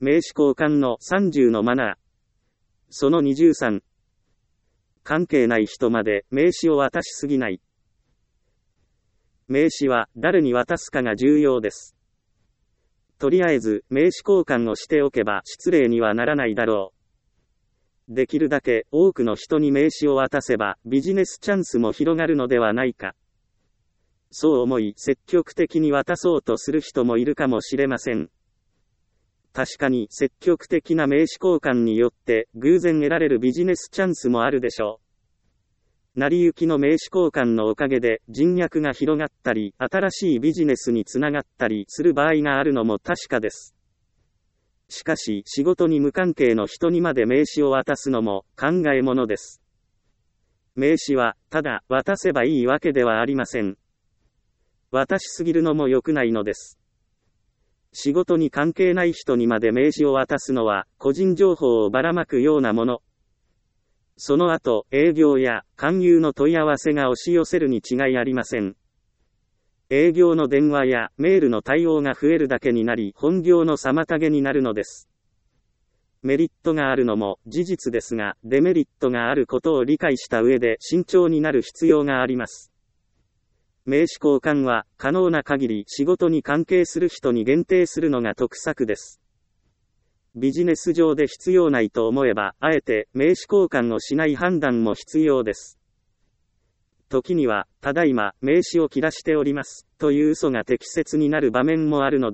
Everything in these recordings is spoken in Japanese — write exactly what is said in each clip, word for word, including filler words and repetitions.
名刺交換のさんじゅうのマナー。そのにじゅうさん。関係ない人まで名刺を渡しすぎない。名刺は誰に渡すかが重要です。とりあえず名刺交換をしておけば失礼にはならないだろう。できるだけ多くの人に名刺を渡せばビジネスチャンスも広がるのではないか。そう思い積極的に渡そうとする人もいるかもしれません。確かに積極的な名刺交換によって偶然得られるビジネスチャンスもあるでしょう。成り行きの名刺交換のおかげで人脈が広がったり、新しいビジネスにつながったりする場合があるのも確かです。しかし、仕事に無関係の人にまで名刺を渡すのも考えものです。名刺は、ただ渡せばいいわけではありません。渡しすぎるのも良くないのです。仕事に関係ない人にまで名刺を渡すのは、個人情報をばらまくようなもの。その後、営業や勧誘の問い合わせが押し寄せるに違いありません。営業の電話やメールの対応が増えるだけになり、本業の妨げになるのです。メリットがあるのも事実ですが、デメリットがあることを理解した上で慎重になる必要があります。名刺交換は可能な限り仕事に関係する人に限定するのが得策です。ビジネス上で必要ないと思えば、あえて名刺交換をしない判断も必要です。時には、ただいま名刺を切らしております、という嘘が適切になる場面もあるのです。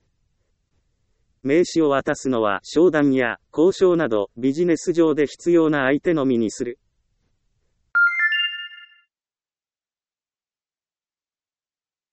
名刺を渡すのは商談や交渉などビジネス上で必要な相手のみにする。